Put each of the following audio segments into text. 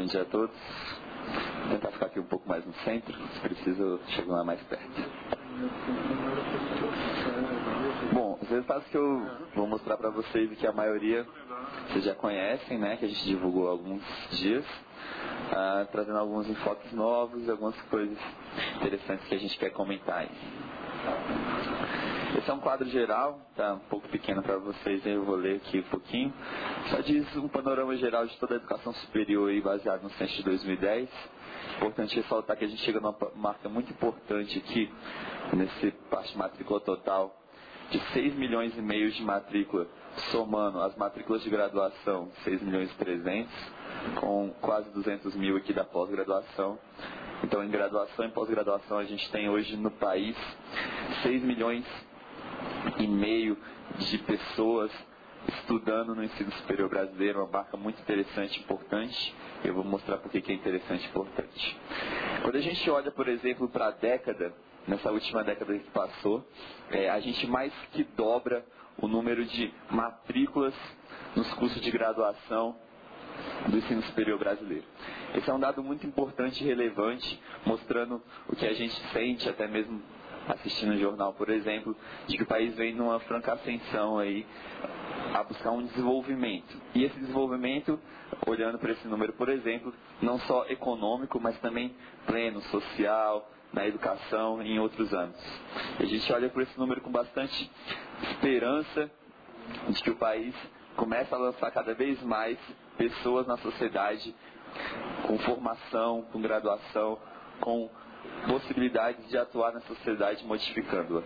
dia a todos. Vou tentar ficar aqui um pouco mais no centro, se preciso chegar lá mais perto. Bom, os resultados que eu vou mostrar para vocês e que a maioria vocês já conhecem, né, que a gente divulgou há alguns dias, trazendo alguns enfoques novos e algumas coisas interessantes que a gente quer comentar aí. Esse é um quadro geral, tá um pouco pequeno para vocês, eu vou ler aqui um pouquinho. Só diz um panorama geral de toda a educação superior aí, baseado no censo de 2010. Importante ressaltar que a gente chega numa marca muito importante aqui, nesse parte de matrícula total, de 6 milhões e meio de matrícula, somando as matrículas de graduação, 6 milhões e 300, com quase 200 mil aqui da pós-graduação. Então, em graduação e pós-graduação, a gente tem hoje no país 6 milhões e meio de pessoas estudando no ensino superior brasileiro, uma marca muito interessante e importante. Eu vou mostrar por que é interessante e importante. Quando a gente olha, por exemplo, para a década, nessa última década que passou, a gente mais que dobra o número de matrículas nos cursos de graduação do ensino superior brasileiro. Esse é um dado muito importante e relevante, mostrando o que a gente sente, até mesmo assistindo o jornal, por exemplo, de que o país vem numa franca ascensão aí a buscar um desenvolvimento. E esse desenvolvimento, olhando para esse número, por exemplo, não só econômico, mas também pleno, social, na educação e em outros âmbitos. E a gente olha para esse número com bastante esperança de que o país começa a lançar cada vez mais pessoas na sociedade com formação, com graduação, com possibilidades de atuar na sociedade modificando-a.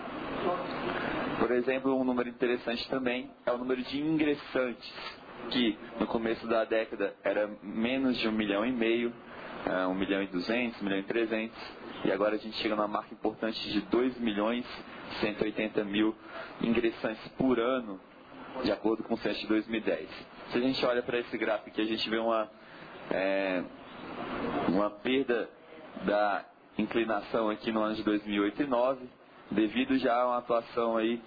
Por exemplo, um número interessante também é o número de ingressantes, que no começo da década era menos de 1,5 milhão, 1,2 milhões, 1,3 milhões, e agora a gente chega numa marca importante de 2 milhões 180 mil ingressantes por ano, de acordo com o censo de 2010. Se a gente olha para esse gráfico aqui, a gente vê uma perda da inclinação aqui no ano de 2008 e 2009, devido já a uma atuação aí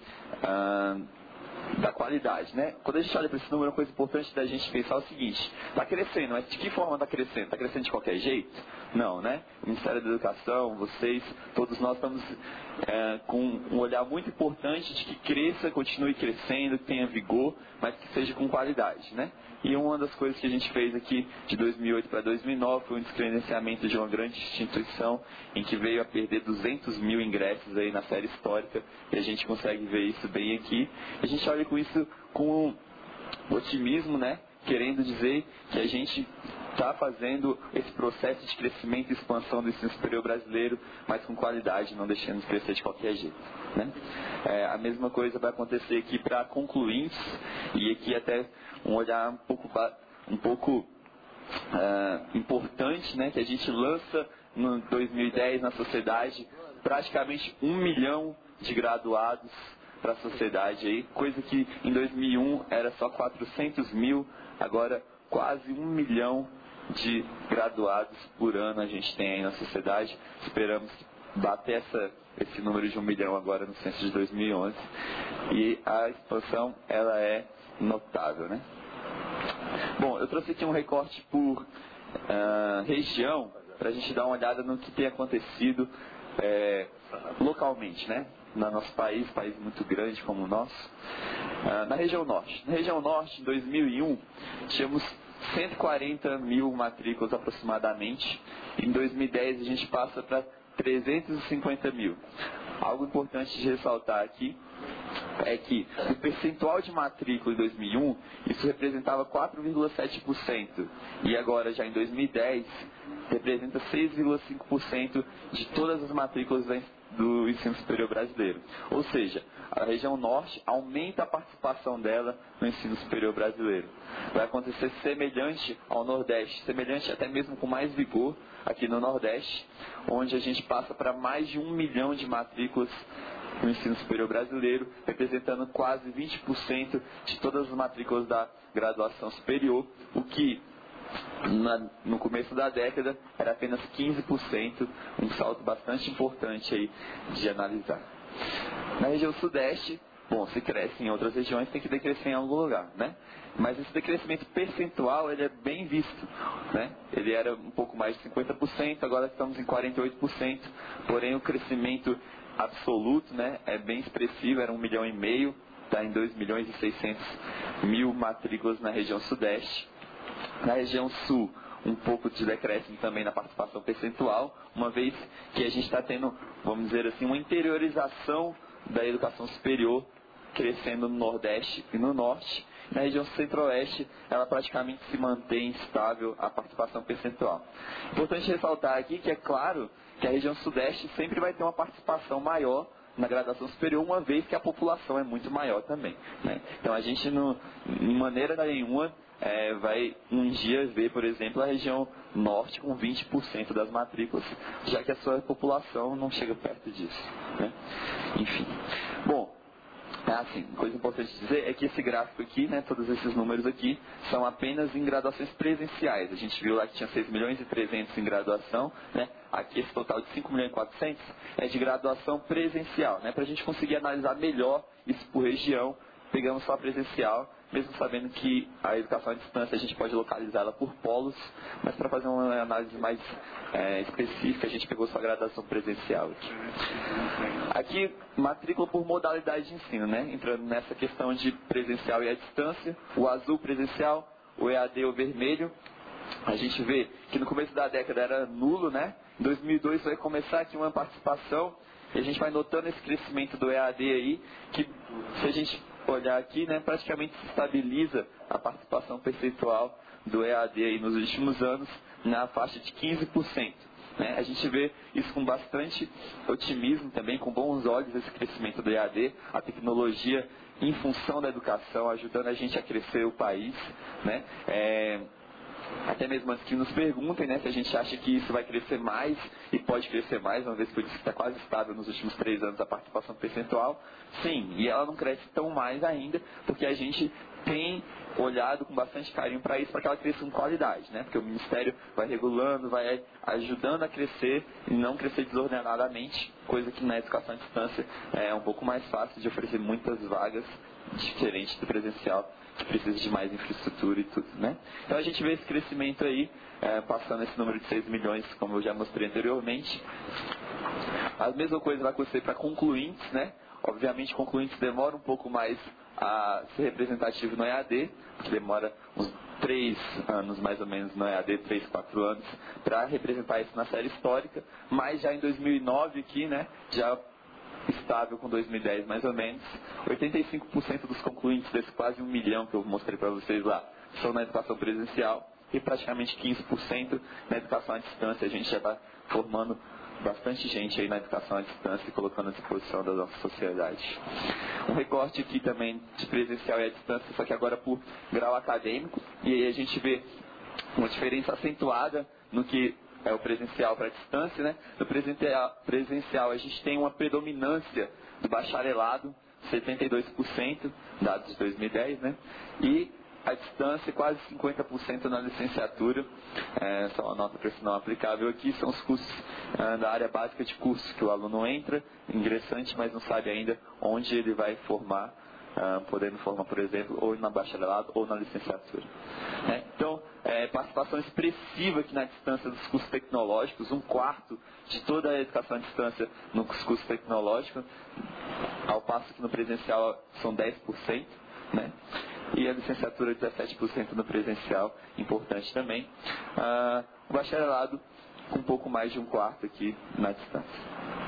da qualidade, né? Quando a gente olha para esse número, uma coisa importante da gente pensar é o seguinte: está crescendo, mas de que forma está crescendo? Está crescendo de qualquer jeito? Não, né? O Ministério da Educação, vocês, todos nós estamos com um olhar muito importante de que cresça, continue crescendo, que tenha vigor, mas que seja com qualidade, né? E uma das coisas que a gente fez aqui de 2008 para 2009 foi um descredenciamento de uma grande instituição em que veio a perder 200 mil ingressos aí na série histórica, e a gente consegue ver isso bem aqui. A gente olha com isso com otimismo, né? Querendo dizer que a gente está fazendo esse processo de crescimento e expansão do ensino superior brasileiro, mas com qualidade, não deixando de crescer de qualquer jeito, né? A mesma coisa vai acontecer aqui para concluintes, e aqui até um olhar um pouco importante, né, que a gente lança no 2010 na sociedade praticamente 1 milhão de graduados para a sociedade aí, coisa que em 2001 era só 400 mil, agora quase 1 milhão de graduados por ano a gente tem aí na sociedade. Esperamos bater esse número de 1 milhão agora no censo de 2011, e a expansão ela é notável, né? Bom, eu trouxe aqui um recorte por região para a gente dar uma olhada no que tem acontecido localmente, né? No nosso país muito grande como o nosso. Na região norte. Na região norte, em 2001, tínhamos 140 mil matrículas aproximadamente. Em 2010 a gente passa para 350 mil. Algo importante de ressaltar aqui é que o percentual de matrícula em 2001, isso representava 4,7%. E agora, já em 2010, representa 6,5% de todas as matrículas do ensino superior brasileiro. Ou seja, a região norte aumenta a participação dela no ensino superior brasileiro. Vai acontecer semelhante ao nordeste, semelhante até mesmo com mais vigor aqui no nordeste, onde a gente passa para mais de 1 milhão de matrículas no ensino superior brasileiro, representando quase 20% de todas as matrículas da graduação superior, o que no começo da década era apenas 15%, um salto bastante importante aí de analisar. Na região sudeste, Bom, se cresce em outras regiões, tem que decrescer em algum lugar, né? Mas esse decrescimento percentual, ele é bem visto, né? Ele era um pouco mais de 50%, agora estamos em 48%, porém o crescimento absoluto, né, é bem expressivo, era 1,5 milhão, está em 2.600.000 matrículas na região sudeste. Na região sul, um pouco de decréscimo também na participação percentual, uma vez que a gente está tendo, vamos dizer assim, uma interiorização da educação superior crescendo no Nordeste e no Norte. Na região Centro-Oeste, ela praticamente se mantém estável a participação percentual. Importante ressaltar aqui que é claro que a região Sudeste sempre vai ter uma participação maior na graduação superior, uma vez que a população é muito maior também, né? Então a gente, de maneira nenhuma, vai um dia ver, por exemplo, a região Norte com 20% das matrículas, já que a sua população não chega perto disso, né? Enfim. Bom, assim, coisa importante dizer é que esse gráfico aqui, né, todos esses números aqui, são apenas em graduações presenciais. A gente viu lá que tinha 6 milhões e 300 em graduação, né? Aqui esse total de 5 milhões e 400 é de graduação presencial, né? Para a gente conseguir analisar melhor isso por região, pegamos só presencial, mesmo sabendo que a educação à distância a gente pode localizá-la por polos, mas para fazer uma análise mais específica, a gente pegou só a graduação presencial aqui. Aqui, matrícula por modalidade de ensino, né? Entrando nessa questão de presencial e à distância, o azul presencial, o EAD o vermelho. A gente vê que no começo da década era nulo, né? Em 2002 vai começar aqui uma participação, e a gente vai notando esse crescimento do EAD aí, que se a gente olhar aqui, né, praticamente se estabiliza a participação percentual do EAD aí nos últimos anos na faixa de 15%. Né? A gente vê isso com bastante otimismo também, com bons olhos, esse crescimento do EAD, a tecnologia em função da educação, ajudando a gente a crescer o país, né? Até mesmo antes que nos perguntem, né, se a gente acha que isso vai crescer mais, e pode crescer mais, uma vez que eu disse que está quase estável nos últimos 3 anos a participação percentual. Sim, e ela não cresce tão mais ainda, porque a gente tem olhado com bastante carinho para isso, para que ela cresça com qualidade, né? Porque o Ministério vai regulando, vai ajudando a crescer e não crescer desordenadamente, coisa que na educação à distância é um pouco mais fácil de oferecer muitas vagas, diferente do presencial, que precisa de mais infraestrutura e tudo, né? Então a gente vê esse crescimento aí, passando esse número de 6 milhões, como eu já mostrei anteriormente. A mesma coisa vai acontecer para concluintes, né? Obviamente, concluintes demora um pouco mais a ser representativo no EAD, que demora uns 3 anos mais ou menos no EAD, 3, 4 anos, para representar isso na série histórica, mas já em 2009 aqui, né, já estável com 2010 mais ou menos, 85% dos concluintes desse quase 1 milhão que eu mostrei para vocês lá, são na educação presencial, e praticamente 15% na educação à distância. A gente já está formando bastante gente aí na educação à distância e colocando à disposição da nossa sociedade. Um recorte aqui também de presencial e à distância, só que agora por grau acadêmico, e aí a gente vê uma diferença acentuada no que é o presencial para a distância, né? No presencial a gente tem uma predominância do bacharelado, 72%, dados de 2010, né? E a distância, quase 50% na licenciatura. Só uma nota para esse não aplicável aqui, são os cursos da área básica de cursos, que o aluno entra, ingressante, mas não sabe ainda onde ele vai formar, podendo formar, por exemplo, ou na bacharelado ou na licenciatura. Então, participação expressiva aqui na distância dos cursos tecnológicos, 1/4 de toda a educação à distância nos cursos tecnológicos, ao passo que no presencial são 10%, né? E a licenciatura 17% no presencial, importante também. O bacharelado com um pouco mais de 1/4 aqui na distância.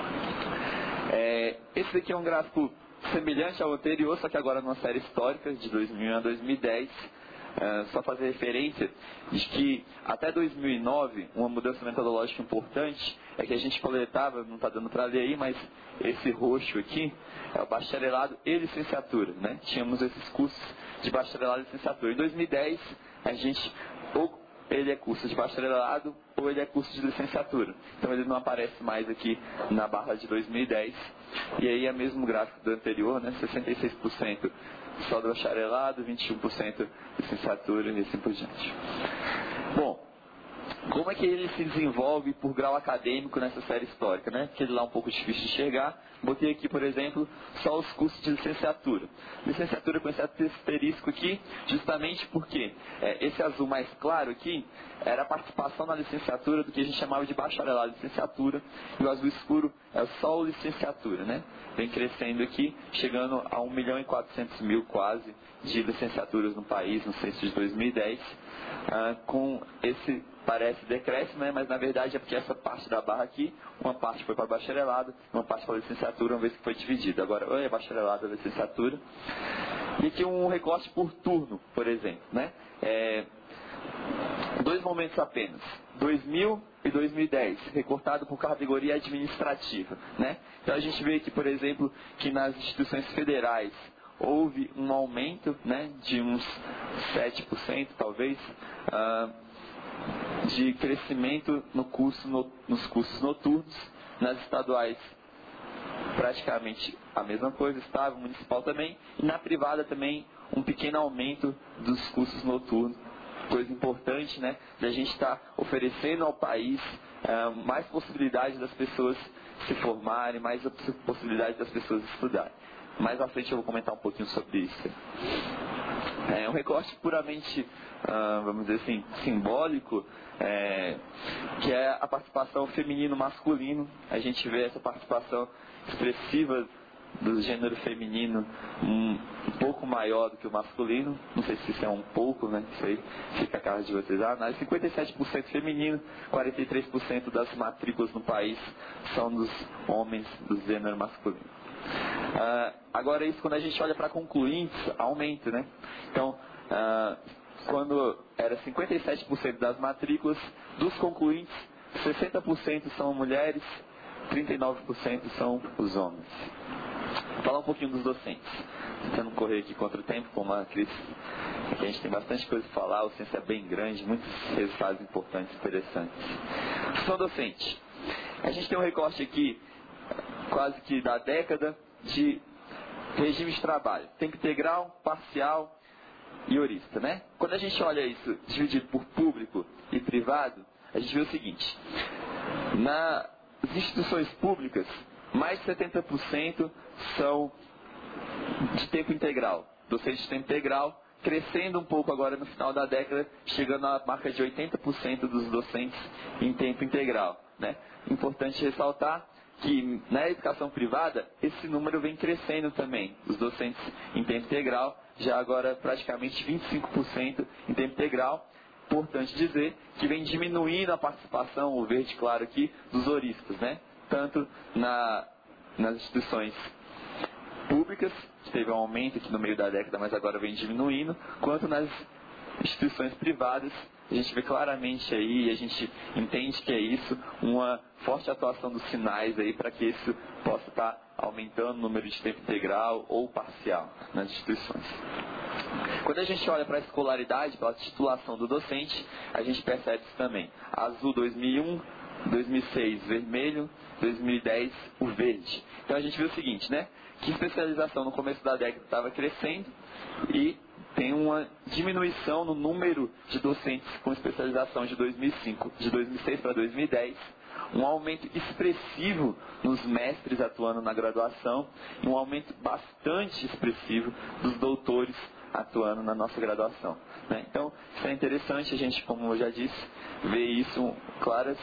Esse aqui é um gráfico semelhante ao anterior, só que agora numa série histórica, de 2001 a 2010. Só fazer referência de que até 2009, uma mudança metodológica importante é que a gente coletava, não está dando para ler aí, mas esse roxo aqui é o bacharelado e licenciatura, né? Tínhamos esses cursos de bacharelado e licenciatura. Em 2010, a gente, ou ele é curso de bacharelado ou ele é curso de licenciatura. Então ele não aparece mais aqui na barra de 2010. E aí é o mesmo gráfico do anterior, né? 66% só do bacharelado, 21% licenciatura e assim por diante. Bom, como é que ele se desenvolve por grau acadêmico nessa série histórica, né? Porque ele lá é um pouco difícil de enxergar. Botei aqui, por exemplo, só os cursos de licenciatura. Licenciatura com esse asterisco aqui, justamente porque esse azul mais claro aqui era a participação na licenciatura do que a gente chamava de bacharelado de licenciatura, e o azul escuro é só o licenciatura, né? Vem crescendo aqui, chegando a 1.400.000 quase de licenciaturas no país no censo de 2010, com esse parece decréscimo, né? Mas na verdade é porque essa parte da barra aqui, uma parte foi para bacharelado, uma parte para licenciatura, uma vez que foi dividida. Agora, ou é bacharelado ou licenciatura. E aqui um recorte por turno, por exemplo, né? Dois momentos apenas, 2000 e 2010, recortado por categoria administrativa, né? Então a gente vê aqui, por exemplo, que nas instituições federais houve um aumento, né, de uns 7% talvez, de crescimento nos cursos noturnos. Nas estaduais praticamente a mesma coisa, estável, municipal também, e na privada também um pequeno aumento dos cursos noturnos. Coisa importante, né, de a gente estar oferecendo ao país mais possibilidades das pessoas se formarem, mais possibilidades das pessoas estudarem. Mais à frente eu vou comentar um pouquinho sobre isso. É um recorte puramente, vamos dizer assim, simbólico, que é a participação feminino-masculino. A gente vê essa participação expressiva do gênero feminino um pouco maior do que o masculino. Não sei se isso é um pouco, né? Isso aí fica a cara de vocês. Mas 57% feminino, 43% das matrículas no país são dos homens do gênero masculino. Agora isso, quando a gente olha para concluintes, aumenta, né? Então, quando era 57% das matrículas, dos concluintes, 60% são mulheres, 39% são os homens. Vou falar um pouquinho dos docentes, tentando correr aqui contra o tempo, como a Cris, que a gente tem bastante coisa para falar, o ciência é bem grande, muitos resultados importantes, interessantes. Função docente. A gente tem um recorte aqui, quase que da década, de regime de trabalho, tempo integral, parcial e horista, né? Quando a gente olha isso dividido por público e privado, a gente vê o seguinte: nas instituições públicas, mais de 70% são de tempo integral, docentes de tempo integral, crescendo um pouco agora no final da década, chegando à marca de 80% dos docentes em tempo integral, né? Importante ressaltar que na educação privada esse número vem crescendo também, os docentes em tempo integral, já agora praticamente 25% em tempo integral. Importante dizer que vem diminuindo a participação, o verde claro aqui, dos horistas, né? Tanto nas instituições públicas, que teve um aumento aqui no meio da década, mas agora vem diminuindo, quanto nas instituições privadas. A gente vê claramente aí, a gente entende que é isso, uma forte atuação dos sinais aí para que isso possa estar aumentando o número de tempo integral ou parcial nas instituições. Quando a gente olha para a escolaridade, para a titulação do docente, a gente percebe isso também. Azul 2001, 2006 vermelho, 2010 o verde. Então a gente vê o seguinte, né? Que especialização no começo da década estava crescendo e tem uma diminuição no número de docentes com especialização de 2006 para 2010, um aumento expressivo nos mestres atuando na graduação e um aumento bastante expressivo dos doutores atuando na nossa graduação, né? Então, isso é interessante, a gente, como eu já disse, ver isso claras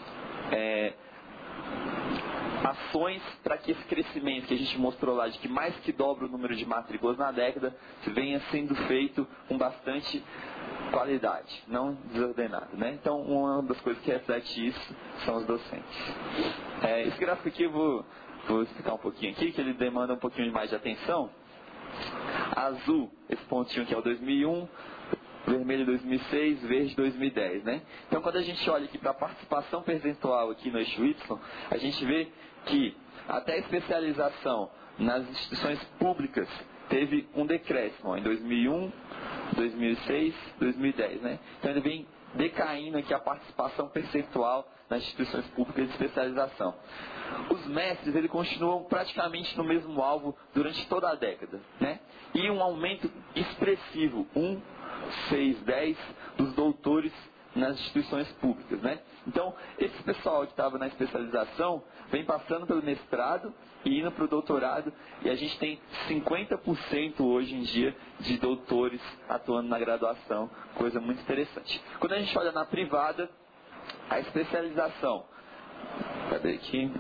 ações para que esse crescimento que a gente mostrou lá, de que mais que dobra o número de matrículas na década, venha sendo feito com bastante qualidade, não desordenado, né? Então, uma das coisas que reflete isso são os docentes. Esse gráfico aqui eu vou explicar um pouquinho aqui, que ele demanda um pouquinho mais de atenção. Azul, esse pontinho aqui é o 2001, vermelho 2006, verde 2010, né? Então, quando a gente olha aqui para a participação percentual aqui no eixo Y, a gente vê que até a especialização nas instituições públicas teve um decréscimo em 2001, 2006, 2010, né? Então, ele vem decaindo aqui a participação percentual nas instituições públicas de especialização. Os mestres, eles continuam praticamente no mesmo alvo durante toda a década, né? E um aumento expressivo, 1, 6, 10, dos doutores nas instituições públicas, né? Então, esse pessoal que estava na especialização vem passando pelo mestrado e indo para o doutorado, e a gente tem 50% hoje em dia de doutores atuando na graduação, coisa muito interessante. Quando a gente olha na privada, a especialização, cadê aqui?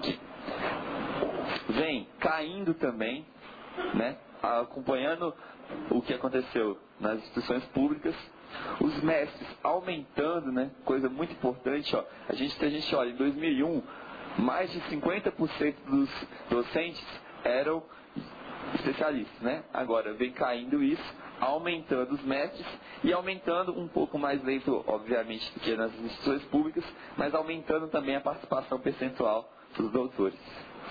Vem caindo também, né? Acompanhando o que aconteceu nas instituições públicas, os mestres aumentando, né? Coisa muito importante, ó. Se a gente olha, em 2001, mais de 50% dos docentes eram especialistas, né? Agora vem caindo isso, aumentando os mestres e aumentando um pouco mais lento, obviamente, do que nas instituições públicas, mas aumentando também a participação percentual dos doutores.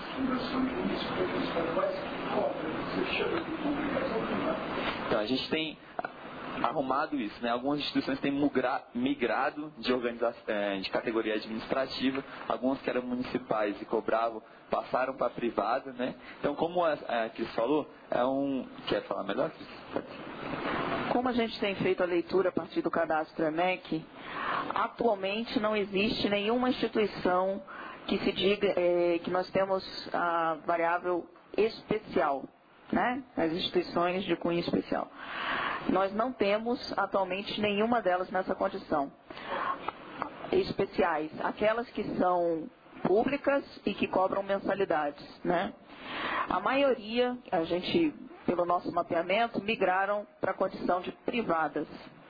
Então, a gente tem arrumado isso, né? Algumas instituições têm migrado de categoria administrativa, algumas que eram municipais e cobravam, passaram para a privada, né? Então, como a Cris falou, Quer falar melhor, Cris? Como a gente tem feito a leitura a partir do cadastro EMEC, atualmente não existe nenhuma instituição que se diga que nós temos a variável especial, né? As instituições de cunho especial. Nós não temos atualmente nenhuma delas nessa condição. Especiais, aquelas que são públicas e que cobram mensalidades, né? A maioria, pelo nosso mapeamento, migraram para a condição de privadas,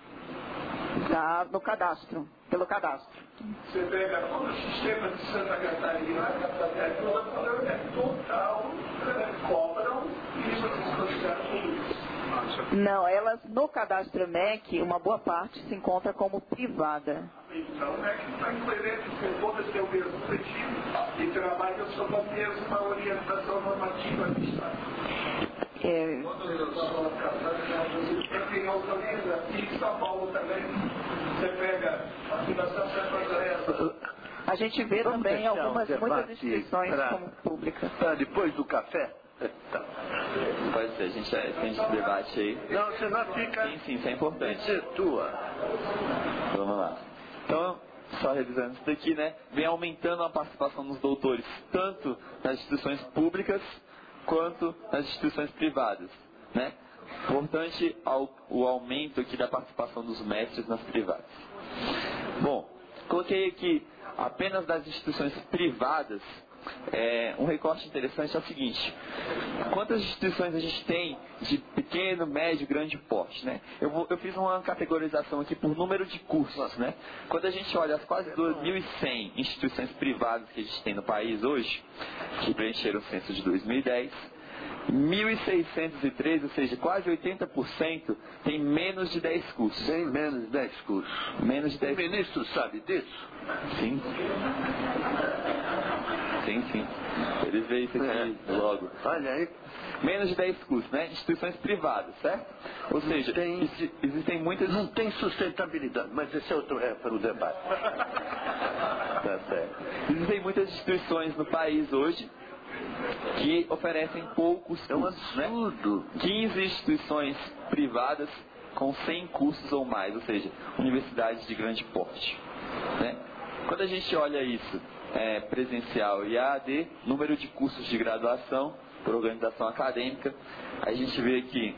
pelo cadastro. Você pega todo o sistema de Santa Catarina, a capital toda, falando total, cobram e vocês consideram tudo isso. Não, elas no cadastro EMEC, uma boa parte se encontra como privada. Então, o MEC está incoerente com todas têm o mesmo regime e trabalham sob a mesma orientação normativa administrativa. Quem autoriza, e em São Paulo também, você pega a Fundação Santa. A gente vê também muitas instituições como públicas. Depois do café? Tá. Pode ser, a gente tem esse debate aí. Não, você não fica... Sim, isso é importante. Você tua. Vamos lá. Então, só revisando isso daqui, né? Vem aumentando a participação dos doutores, tanto nas instituições públicas, quanto nas instituições privadas, né? Importante o aumento aqui da participação dos mestres nas privadas. Bom, coloquei aqui apenas das instituições privadas. Um recorte interessante é o seguinte: quantas instituições a gente tem de pequeno, médio, grande porte, né? Eu fiz uma categorização aqui por número de cursos, né? Quando a gente olha as quase 2.100 instituições privadas que a gente tem no país hoje, que preencheram o censo de 2010, 1.603, ou seja, quase 80%, tem menos de 10 cursos. Tem menos de 10 cursos. Menos de 10 cursos. O ministro sabe disso? Sim. Sim. Ele vê isso aqui logo. Olha aí. Menos de 10 cursos, né? Instituições privadas, certo? Ou seja, existem muitas... Não tem sustentabilidade, mas esse é outro para o debate. Tá certo. Existem muitas instituições no país hoje que oferecem poucos cursos. É um absurdo. Né? 15 instituições privadas com 100 cursos ou mais, ou seja, universidades de grande porte. Né? Quando a gente olha isso, presencial e AAD, número de cursos de graduação por organização acadêmica, a gente vê aqui,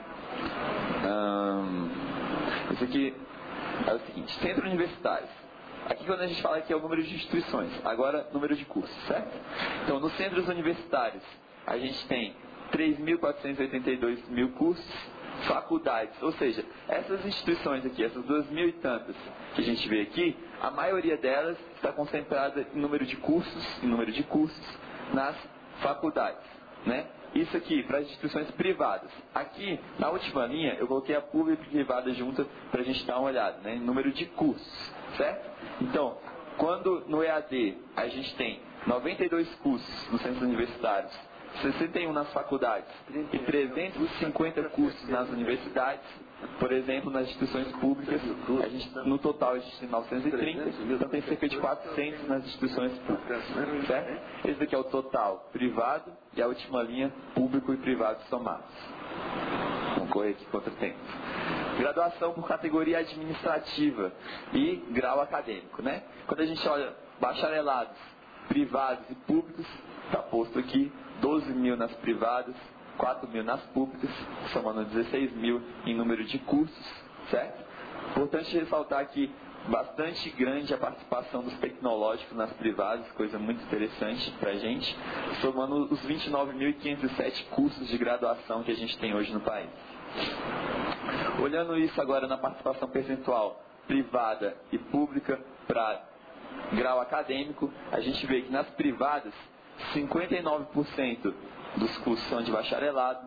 isso aqui é o seguinte: centro universitários. Aqui quando a gente fala aqui é o número de instituições, agora número de cursos, certo? Então nos centros universitários a gente tem 3.482 mil cursos, faculdades, ou seja, essas instituições aqui, essas 2.000 e tantas que a gente vê aqui, a maioria delas está concentrada em número de cursos nas faculdades, né? Isso aqui para as instituições privadas. Aqui, na última linha, eu coloquei a pública e privada junta para a gente dar uma olhada, né? Em número de cursos, certo? Então, quando no EAD a gente tem 92 cursos nos centros universitários, 61 nas faculdades e 350 cursos nas universidades, por exemplo, nas instituições públicas, no total a gente tem 930, então tem cerca de 400 nas instituições públicas, certo? Esse aqui é o total privado e a última linha, público e privado somados. Vamos correr aqui contra o tempo. Graduação por categoria administrativa e grau acadêmico, né? Quando a gente olha bacharelados, privados e públicos, está posto aqui 12 mil nas privadas, 4 mil nas públicas, somando 16 mil em número de cursos, certo? Importante ressaltar que bastante grande a participação dos tecnológicos nas privadas, coisa muito interessante para a gente, somando os 29.507 cursos de graduação que a gente tem hoje no país. Olhando isso agora na participação percentual privada e pública para grau acadêmico, a gente vê que nas privadas, 59% dos cursos são de bacharelado,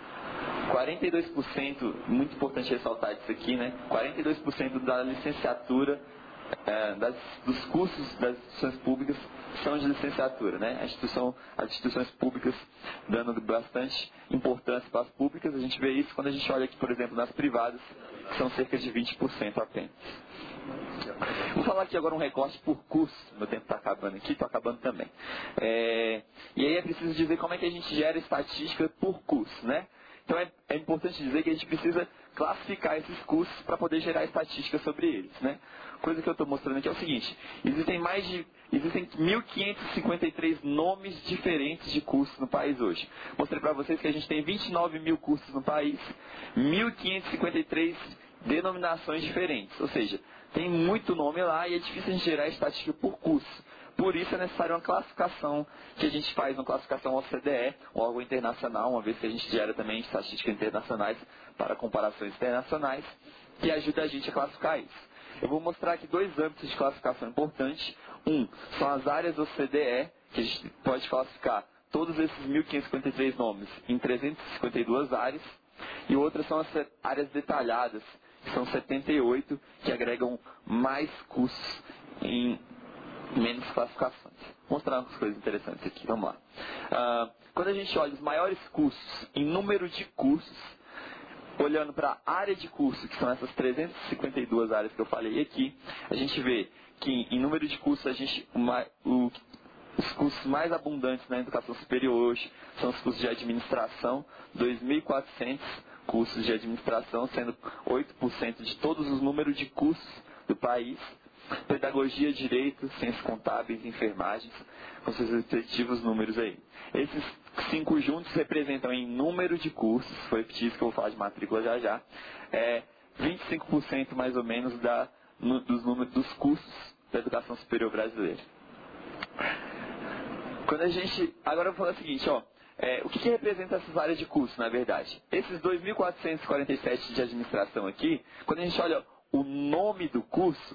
42%, muito importante ressaltar isso aqui, né? 42% da licenciatura, dos cursos das instituições públicas são de licenciatura, né? As instituições públicas dando bastante importância para as públicas, a gente vê isso quando a gente olha aqui, por exemplo, nas privadas, que são cerca de 20% apenas. Vou falar aqui agora um recorte por curso. Meu tempo está acabando aqui, estou acabando também. E aí é preciso dizer como é que a gente gera estatística por curso, né? Então é importante dizer que a gente precisa classificar esses cursos para poder gerar estatística sobre eles, né? Coisa que eu estou mostrando aqui é o seguinte: existem 1.553 nomes diferentes de cursos no país hoje. Mostrei para vocês que a gente tem 29 mil cursos no país, 1.553 denominações diferentes, ou seja, tem muito nome lá e é difícil a gente gerar estatística por curso. Por isso é necessário uma classificação que a gente faz, uma classificação OCDE, um órgão internacional, uma vez que a gente gera também estatísticas internacionais para comparações internacionais, que ajuda a gente a classificar isso. Eu vou mostrar aqui dois âmbitos de classificação importantes. Um, são as áreas OCDE, que a gente pode classificar todos esses 1.553 nomes em 352 áreas. E outras são as áreas detalhadas, que são 78, que agregam mais cursos em menos classificações. Vou mostrar umas coisas interessantes aqui, vamos lá. Quando a gente olha os maiores cursos em número de cursos, olhando para a área de curso, que são essas 352 áreas que eu falei aqui, a gente vê que em número de cursos, os cursos mais abundantes na educação superior hoje são os cursos de administração, 2.400 cursos de administração, sendo 8% de todos os números de cursos do país. Pedagogia, direito, ciências contábeis, enfermagens, com seus respectivos números aí. Esses 5 juntos representam em número de cursos, foi repetir isso que eu vou falar de matrícula já, 25% mais ou menos dos números dos cursos da educação superior brasileira. Agora eu vou falar o seguinte, o que representa essas áreas de curso, na verdade? Esses 2.447 de administração aqui, quando a gente olha o nome do curso,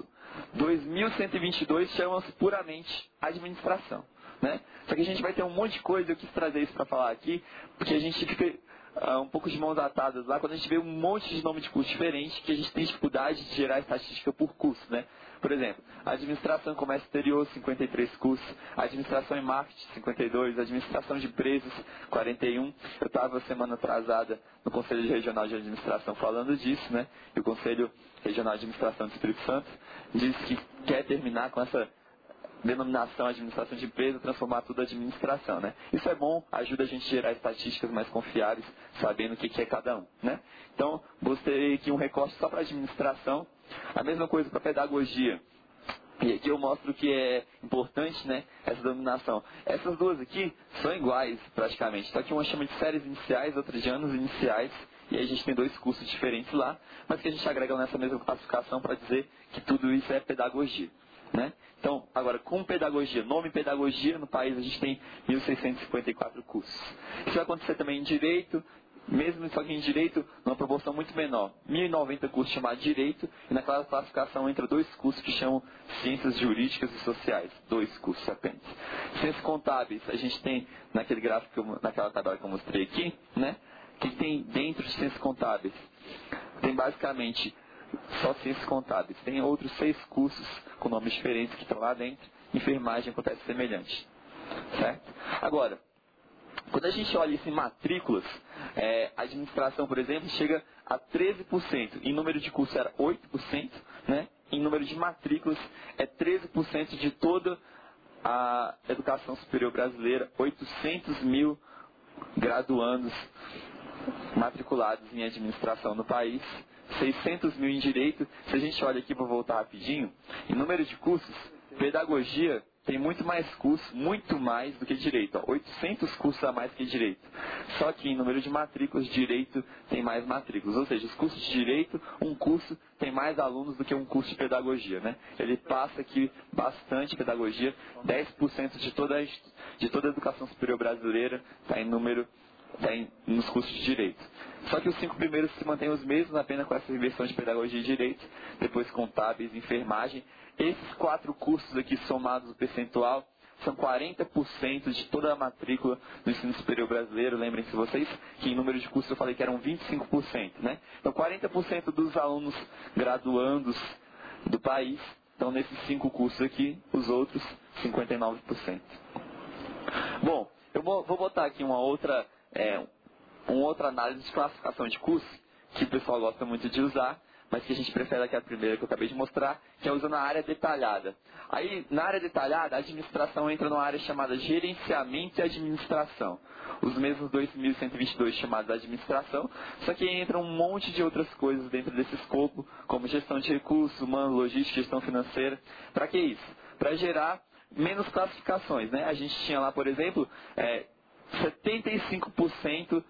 2.122 chamam-se puramente administração, né? Só que a gente vai ter um monte de coisa, eu quis trazer isso para falar aqui, porque a gente fica um pouco de mãos atadas lá, quando a gente vê um monte de nome de curso diferente, que a gente tem dificuldade de gerar estatística por curso, né? Por exemplo, administração em comércio exterior, 53 cursos, administração em marketing, 52, administração de empresas, 41. Eu estava semana atrasada no Conselho Regional de Administração falando disso, né? E o Conselho Regional de Administração do Espírito Santo disse que quer terminar com essa denominação administração de empresa, transformar tudo em administração, né? Isso é bom, ajuda a gente a gerar estatísticas mais confiáveis, sabendo o que é cada um, né? Então, mostrei aqui um recorte só para administração, a mesma coisa para pedagogia. E aqui eu mostro que é importante, né, essa denominação. Essas duas aqui são iguais, praticamente. Só que uma chama de séries iniciais, outra de anos iniciais, e aí a gente tem 2 cursos diferentes lá, mas que a gente agrega nessa mesma classificação para dizer que tudo isso é pedagogia, né? Então, agora, com pedagogia, nome pedagogia, no país a gente tem 1.654 cursos. Isso vai acontecer também em direito, mesmo só que em direito, numa proporção muito menor. 1.090 cursos chamados direito, e naquela classificação entra 2 cursos que chamam ciências jurídicas e sociais. 2 cursos apenas. Ciências contábeis, a gente tem naquele gráfico, naquela tabela que eu mostrei aqui, né? Que tem dentro de ciências contábeis? Tem basicamente só ciências contábeis. Tem outros 6 cursos com nomes diferentes que estão lá dentro. Enfermagem acontece semelhante. Certo? Agora, quando a gente olha isso em matrículas, a administração, por exemplo, chega a 13%. Em número de cursos era 8%, né? Em número de matrículas é 13% de toda a educação superior brasileira. 800 mil graduandos matriculados em administração no país, 600 mil em direito. Se a gente olha aqui, vou voltar rapidinho, em número de cursos, pedagogia tem muito mais cursos, muito mais do que direito. 800 cursos a mais que direito. Só que em número de matrículas, direito tem mais matrículas. Ou seja, os cursos de direito, um curso tem mais alunos do que um curso de pedagogia, né? Ele passa aqui bastante pedagogia. 10% de toda a educação superior brasileira está nos cursos de direito. Só que os 5 primeiros se mantêm os mesmos, apenas com essa inversão de pedagogia e direito, depois contábeis, enfermagem. Esses 4 cursos aqui somados no percentual são 40% de toda a matrícula do ensino superior brasileiro. Lembrem-se vocês que em número de cursos eu falei que eram 25%, né? Então 40% dos alunos graduandos do país estão nesses 5 cursos aqui, os outros 59%. Bom, eu vou botar aqui uma outra análise de classificação de curso, que o pessoal gosta muito de usar, mas que a gente prefere aqui a primeira que eu acabei de mostrar, que é usando a área detalhada. Aí, na área detalhada, a administração entra numa área chamada gerenciamento e administração. Os mesmos 2.122 chamados administração, só que entra um monte de outras coisas dentro desse escopo, como gestão de recursos humanos, logística, gestão financeira. Para que isso? Para gerar menos classificações, né? A gente tinha lá, por exemplo, 75%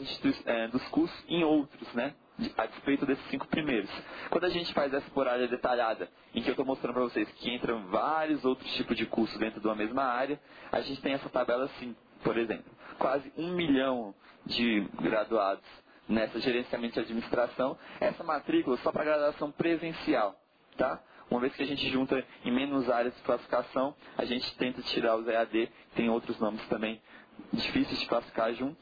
dos cursos em outros, né? A despeito desses 5 primeiros. Quando a gente faz essa por área detalhada, em que eu estou mostrando para vocês que entram vários outros tipos de cursos dentro de uma mesma área, a gente tem essa tabela assim, por exemplo, quase 1 milhão de graduados nessa gerenciamento de administração, essa matrícula só para graduação presencial, tá? Uma vez que a gente junta em menos áreas de classificação, a gente tenta tirar os EAD, tem outros nomes também difíceis de classificar junto.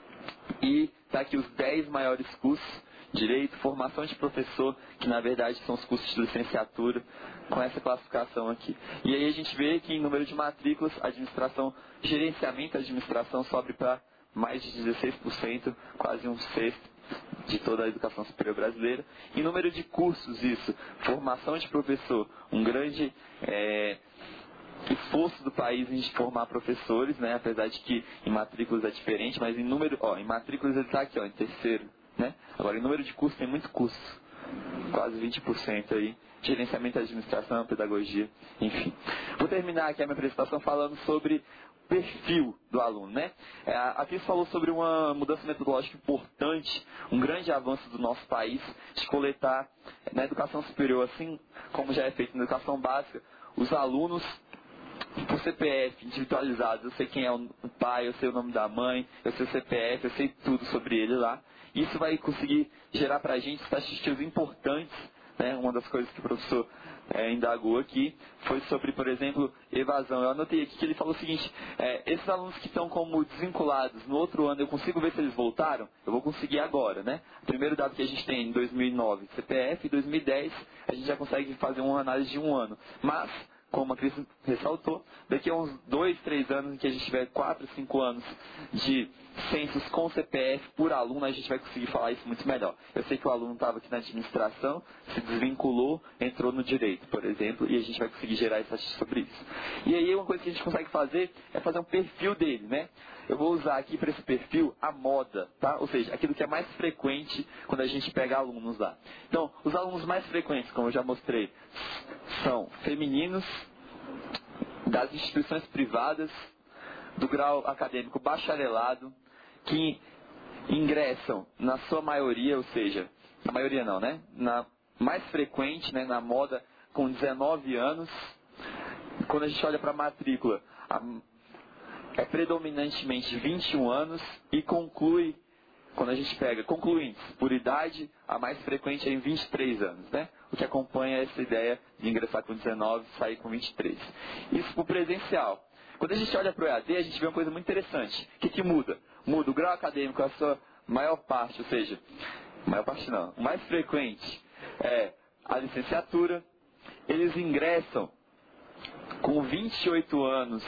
E está aqui os 10 maiores cursos: direito, formação de professor, que na verdade são os cursos de licenciatura, com essa classificação aqui. E aí a gente vê que em número de matrículas, administração, gerenciamento e administração sobe para mais de 16%, quase 1/6 de toda a educação superior brasileira. Em número de cursos, isso, formação de professor, um grande esforço do país em formar professores, né? Apesar de que em matrículas é diferente, mas em número, em matrículas ele está aqui, em terceiro, né? Agora, em número de cursos tem muito curso, quase 20% aí, gerenciamento, administração, pedagogia, enfim. Vou terminar aqui a minha apresentação falando sobre perfil do aluno, né? A Cris falou sobre uma mudança metodológica importante, um grande avanço do nosso país, de coletar na educação superior, assim como já é feito na educação básica, os alunos por CPF individualizados. Eu sei quem é o pai, eu sei o nome da mãe, eu sei o CPF, eu sei tudo sobre ele lá. Isso vai conseguir gerar para a gente estatísticas importantes, né? Uma das coisas que o professor indagou aqui foi sobre, por exemplo, evasão. Eu anotei aqui que ele falou o seguinte: esses alunos que estão como desvinculados no outro ano, eu consigo ver se eles voltaram? Eu vou conseguir agora, né? O primeiro dado que a gente tem em 2009, CPF, em 2010, a gente já consegue fazer uma análise de um ano. Mas, como a Cris ressaltou, daqui a uns 2, 3 anos, em que a gente tiver 4, 5 anos de censos com CPF por aluno, a gente vai conseguir falar isso muito melhor. Eu sei que o aluno estava aqui na administração, se desvinculou, entrou no direito, por exemplo, e a gente vai conseguir gerar estatística sobre isso. E aí uma coisa que a gente consegue fazer é fazer um perfil dele, né? Eu vou usar aqui para esse perfil a moda, tá? Ou seja, aquilo que é mais frequente quando a gente pega alunos lá. Então, os alunos mais frequentes, como eu já mostrei, são femininos, das instituições privadas, do grau acadêmico bacharelado, que ingressam na sua maioria, ou seja, na maioria não, né? Na mais frequente, né, na moda, com 19 anos. Quando a gente olha para a matrícula, é predominantemente 21 anos e conclui, quando a gente pega concluintes por idade, a mais frequente é em 23 anos, né? O que acompanha essa ideia de ingressar com 19 e sair com 23. Isso para o presencial. Quando a gente olha para o EAD, a gente vê uma coisa muito interessante. O que muda? Muda o grau acadêmico, a sua maior parte, ou seja, maior parte não, o mais frequente é a licenciatura. Eles ingressam com 28 anos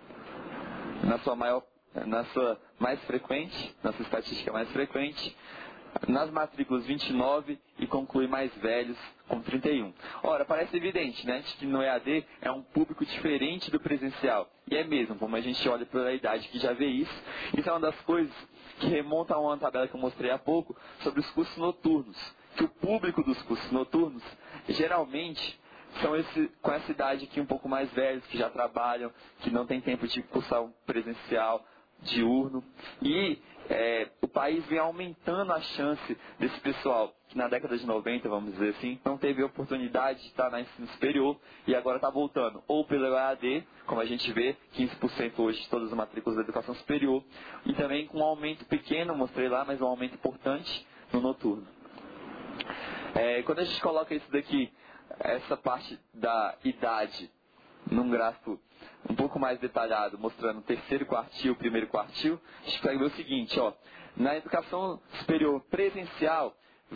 na sua mais frequente, na sua estatística mais frequente, nas matrículas 29 e conclui mais velhos com 31. Ora, parece evidente, né, de que no EAD é um público diferente do presencial. E é mesmo, como a gente olha pela idade que já vê isso. Isso é uma das coisas que remonta a uma tabela que eu mostrei há pouco sobre os cursos noturnos, que o público dos cursos noturnos, geralmente, são com essa idade aqui um pouco mais velhos, que já trabalham, que não tem tempo de cursar um presencial diurno. E o país vem aumentando a chance desse pessoal, que na década de 90, vamos dizer assim, não teve oportunidade de estar na ensino superior e agora está voltando, ou pelo EAD, como a gente vê, 15% hoje de todas as matrículas da educação superior, e também com um aumento pequeno, mostrei lá, mas um aumento importante no noturno. Quando a gente coloca isso daqui, essa parte da idade, num gráfico um pouco mais detalhado, mostrando o terceiro quartil, o primeiro quartil, a gente vai ver o seguinte, ó, na educação superior presencial,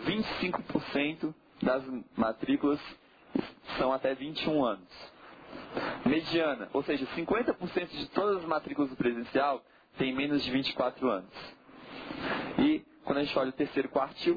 25% das matrículas são até 21 anos. Mediana, ou seja, 50% de todas as matrículas do presencial têm menos de 24 anos. E, quando a gente olha o terceiro quartil,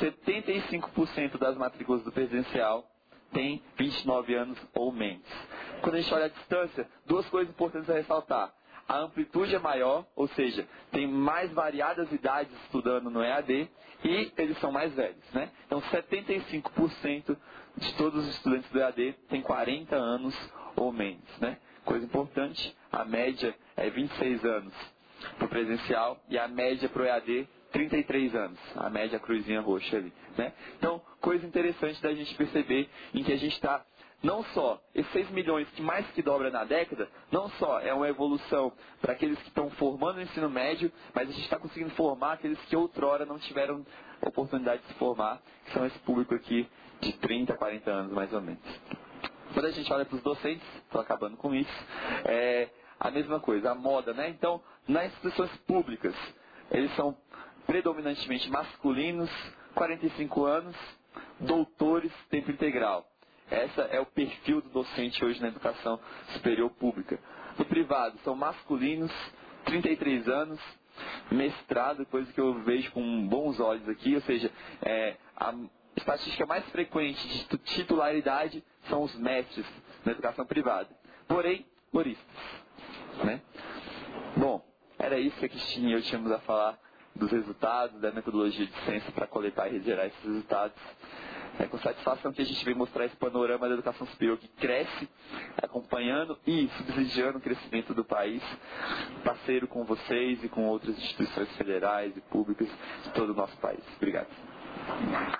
75% das matrículas do presencial tem 29 anos ou menos. Quando a gente olha a distância, duas coisas importantes a ressaltar. A amplitude é maior, ou seja, tem mais variadas idades estudando no EAD e eles são mais velhos, né? Então, 75% de todos os estudantes do EAD têm 40 anos ou menos, né? Coisa importante, a média é 26 anos para o presencial e a média para o EAD 33 anos, a média cruzinha roxa ali, né? Então, coisa interessante da gente perceber em que a gente está, não só, esses 6 milhões que mais que dobra na década, não só é uma evolução para aqueles que estão formando o ensino médio, mas a gente está conseguindo formar aqueles que outrora não tiveram oportunidade de se formar, que são esse público aqui de 30, 40 anos mais ou menos. Quando a gente olha para os docentes, estou acabando com isso, a mesma coisa, a moda, né? Então, nas instituições públicas, eles são predominantemente masculinos, 45 anos, doutores, tempo integral. Esse é o perfil do docente hoje na educação superior pública. No privado, são masculinos, 33 anos, mestrado, coisa que eu vejo com bons olhos aqui, ou seja, a estatística mais frequente de titularidade são os mestres na educação privada. Porém, moristas, né? Bom, era isso que a Cristina e eu tínhamos a falar dos resultados, da metodologia de ciência para coletar e gerar esses resultados. É com satisfação que a gente vem mostrar esse panorama da educação superior que cresce, acompanhando e subsidiando o crescimento do país, parceiro com vocês e com outras instituições federais e públicas de todo o nosso país. Obrigado.